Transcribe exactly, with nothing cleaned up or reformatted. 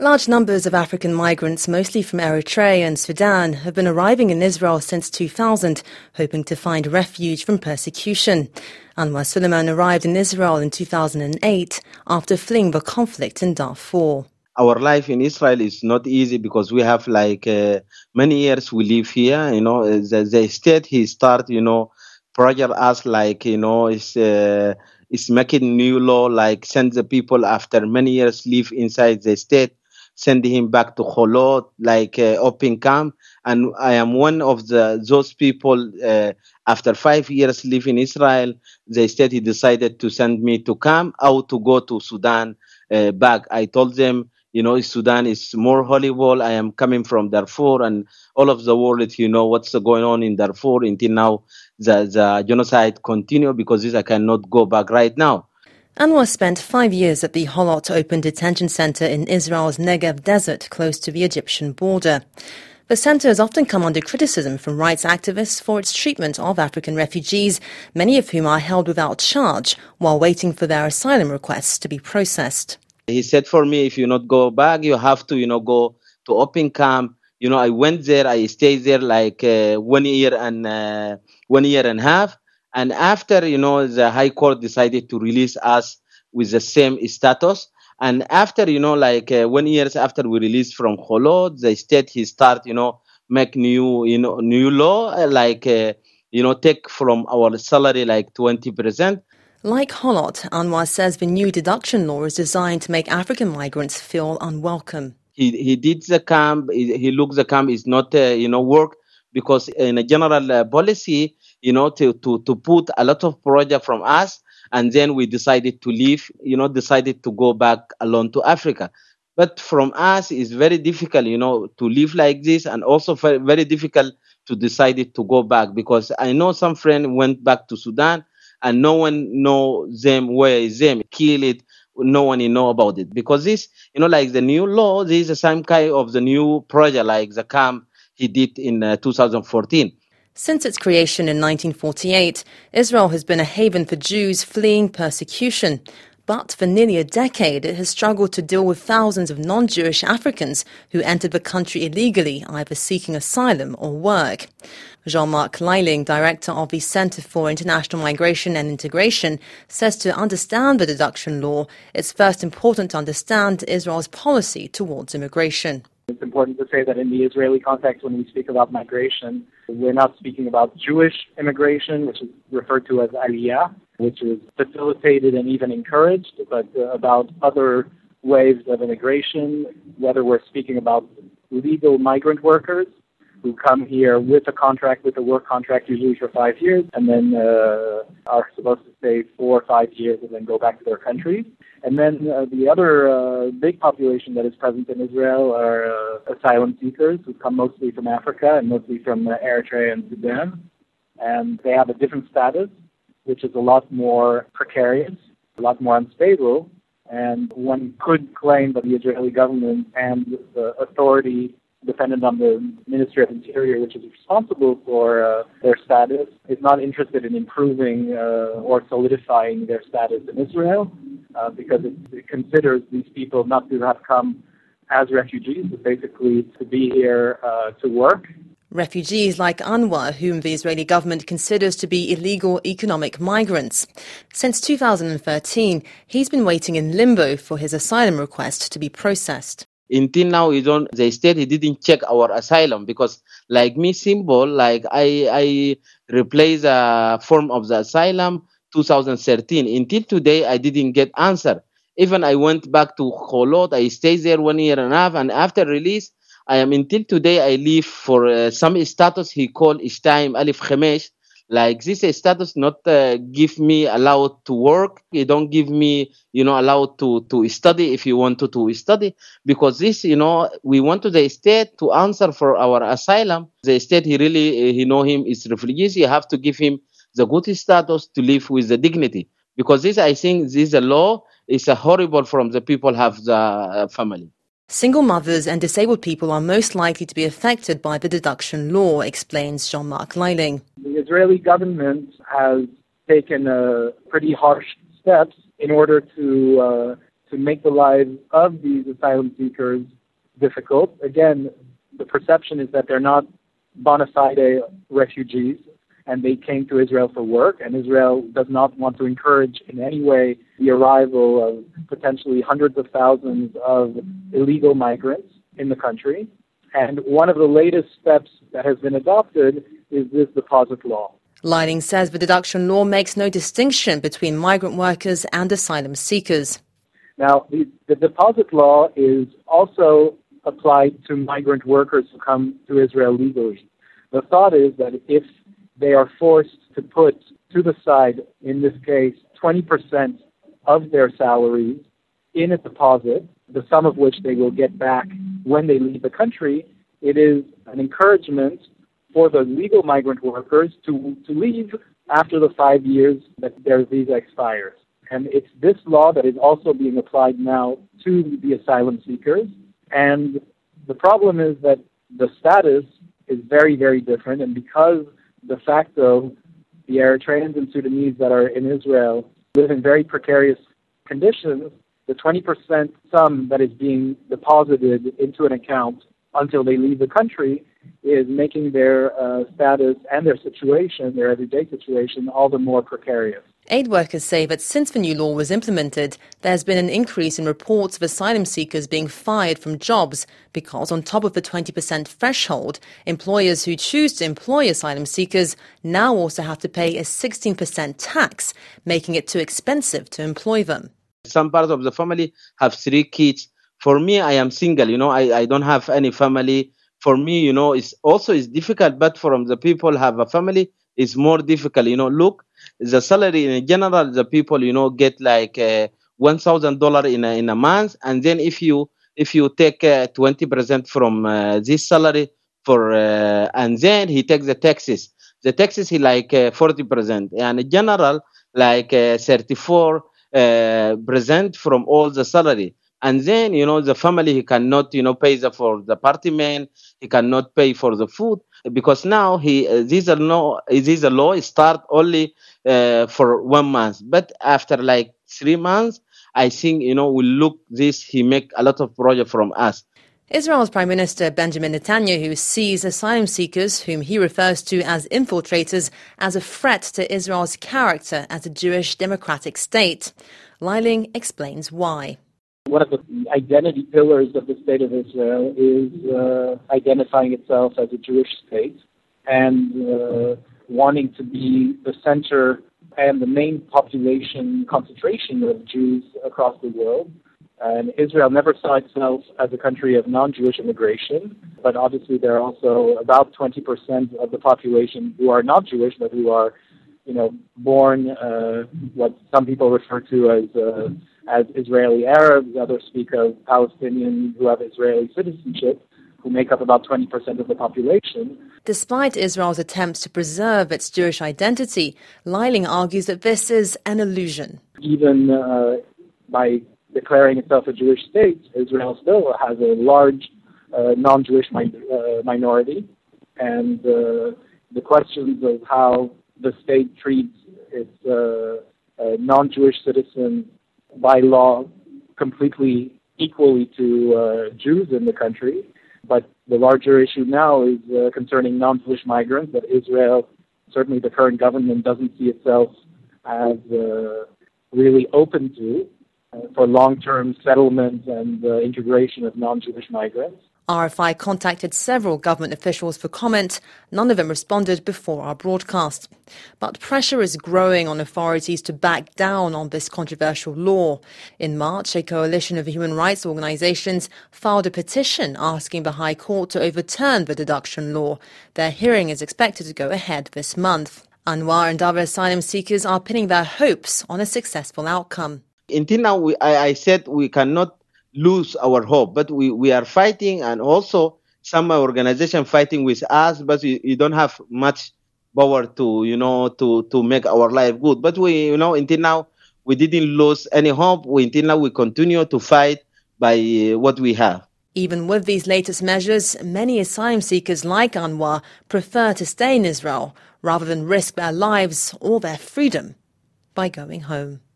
Large numbers of African migrants, mostly from Eritrea and Sudan, have been arriving in Israel since two thousand, hoping to find refuge from persecution. Anwar Suleiman arrived in Israel in two thousand eight after fleeing the conflict in Darfur. Our life in Israel is not easy because we have like uh, many years we live here. You know, the, the state he start, you know, pressure us like, you know, is uh, is making new law like send the people after many years live inside the state, send him back to Cholot, like uh, open camp. And I am one of the those people. Uh, after five years live in Israel, the state he decided to send me to camp or to go to Sudan uh, back. I told them, you know, Sudan is more horrible. I am coming from Darfur, and all of the world, you know, what's going on in Darfur until now. The, the genocide continue because this I cannot go back right now. Anwar spent five years at the Holot Open Detention Center in Israel's Negev Desert, close to the Egyptian border. The centre has often come under criticism from rights activists for its treatment of African refugees, many of whom are held without charge while waiting for their asylum requests to be processed. He said for me, if you not go back, you have to, you know, go to open camp. You know, I went there, I stayed there like uh, one year and uh, one year and a half. And after, you know, the High Court decided to release us with the same status. And after, you know, like uh, one years after we released from Cholot, the state he start, you know, make new, you know, new law, uh, like, uh, you know, take from our salary like twenty percent. Like Holot, Anwar says the new deduction law is designed to make African migrants feel unwelcome. He he did the camp. He, he looked the camp is not uh, you know work because in a general uh, policy, you know, to, to to put a lot of project from us, and then we decided to leave. You know, decided to go back alone to Africa. But from us, it's very difficult, you know, to live like this, and also very, very difficult to decide to go back because I know some friend went back to Sudan, and no one know them where is them, kill it. No one know about it because this, you know, like the new law, this is the same kind of the new project like the camp he did in uh, two thousand fourteen. Since its creation in nineteen forty-eight, Israel has been a haven for Jews fleeing persecution. But for nearly a decade, it has struggled to deal with thousands of non-Jewish Africans who entered the country illegally, either seeking asylum or work. Jean-Marc Leiling, director of the Center for International Migration and Integration, says to understand the deduction law, it's first important to understand Israel's policy towards immigration. It's important to say that in the Israeli context, when we speak about migration, we're not speaking about Jewish immigration, which is referred to as aliyah, which is facilitated and even encouraged, but uh, about other waves of immigration, whether we're speaking about legal migrant workers who come here with a contract, with a work contract, usually for five years, and then uh, are supposed to stay four or five years and then go back to their countries. And then uh, the other uh, big population that is present in Israel are uh, asylum seekers who come mostly from Africa and mostly from uh, Eritrea and Sudan. And they have a different status, which is a lot more precarious, a lot more unstable. And one could claim that the Israeli government and the authority dependent on the Ministry of Interior, which is responsible for uh, their status, is not interested in improving uh, or solidifying their status in Israel uh, because it, it considers these people not to have come as refugees, but basically to be here uh, to work. Refugees like Anwar, whom the Israeli government considers to be illegal economic migrants. Since two thousand thirteen, he's been waiting in limbo for his asylum request to be processed. Until now, he don't, the state he didn't check our asylum because, like me, symbol, like I I replaced a form of the asylum two thousand thirteen. Until today, I didn't get answer. Even I went back to Cholot, I stayed there one year and a half, and after release, I am until today I live for uh, some status he called Ishtaim Alif Khemesh. Like this status not uh, give me allowed to work. They don't give me, you know, allowed to, to study if you want to, to study. Because this, you know, we want to the state to answer for our asylum. The state, he really, he know him is refugees. You have to give him the good status to live with the dignity. Because this, I think, this is a law. It's a horrible from the people have the uh, family. Single mothers and disabled people are most likely to be affected by the deduction law, explains Jean-Marc Leiling. The Israeli government has taken uh, pretty harsh steps in order to uh, to make the lives of these asylum seekers difficult. Again, the perception is that they're not bona fide refugees and they came to Israel for work, and Israel does not want to encourage in any way the arrival of potentially hundreds of thousands of illegal migrants in the country. And one of the latest steps that has been adopted is this deposit law. Leiling says the deduction law makes no distinction between migrant workers and asylum seekers. Now, the, the deposit law is also applied to migrant workers who come to Israel legally. The thought is that if they are forced to put to the side, in this case, twenty percent of their salaries in a deposit, the sum of which they will get back when they leave the country, it is an encouragement for the legal migrant workers to, to leave after the five years that their visa expires. And it's this law that is also being applied now to the asylum seekers. And the problem is that the status is very, very different. And because de facto, the Eritreans and Sudanese that are in Israel live in very precarious conditions, the twenty percent sum that is being deposited into an account until they leave the country is making their uh, status and their situation, their everyday situation, all the more precarious. Aid workers say that since the new law was implemented, there's been an increase in reports of asylum seekers being fired from jobs because, on top of the twenty percent threshold, employers who choose to employ asylum seekers now also have to pay a sixteen percent tax, making it too expensive to employ them. Some parts of the family have three kids. For me, I am single, you know, I, I don't have any family. For me, you know, it's also it's difficult, but from the people have a family, it's more difficult. You know, look, the salary in general, the people, you know, get like uh, one thousand dollars in a, in a month. And then if you if you take uh, twenty percent from uh, this salary for, uh, and then he takes the taxes. The taxes, he like uh, forty percent. And in general, like uh, thirty-four percent from all the salary. And then, you know, the family, he cannot, you know, pay the, for the apartment. He cannot pay for the food because now he, uh, this is no, this is a law start only uh, for one month. But after like three months, I think, you know, we look this, he make a lot of project from us. Israel's Prime Minister Benjamin Netanyahu sees asylum seekers, whom he refers to as infiltrators, as a threat to Israel's character as a Jewish democratic state. Leiling explains why. One of the identity pillars of the State of Israel is uh, identifying itself as a Jewish state and uh, wanting to be the center and the main population concentration of Jews across the world. And Israel never saw itself as a country of non-Jewish immigration, but obviously there are also about twenty percent of the population who are not Jewish, but who are, you know, born uh, what some people refer to as uh, as Israeli Arabs. Others speak of Palestinians who have Israeli citizenship, who make up about twenty percent of the population. Despite Israel's attempts to preserve its Jewish identity, Leiling argues that this is an illusion. Even uh, by declaring itself a Jewish state, Israel still has a large uh, non-Jewish mi- uh, minority, and uh, the questions of how the state treats its uh, uh, non-Jewish citizens by law completely equally to uh, Jews in the country. But the larger issue now is uh, concerning non-Jewish migrants that Israel, certainly the current government, doesn't see itself as uh, really open to uh, for long-term settlement and uh, integration of non-Jewish migrants. R F I contacted several government officials for comment. None of them responded before our broadcast. But pressure is growing on authorities to back down on this controversial law. In March, a coalition of human rights organizations filed a petition asking the High Court to overturn the deduction law. Their hearing is expected to go ahead this month. Anwar and other asylum seekers are pinning their hopes on a successful outcome. Until now, we, I, I said we cannot lose our hope, but we, we are fighting, and also some organization fighting with us, but we, we don't have much power to, you know, to, to make our life good. But we, you know, until now, we didn't lose any hope. We, until now, we continue to fight by uh, what we have. Even with these latest measures, many asylum seekers like Anwar prefer to stay in Israel rather than risk their lives or their freedom by going home.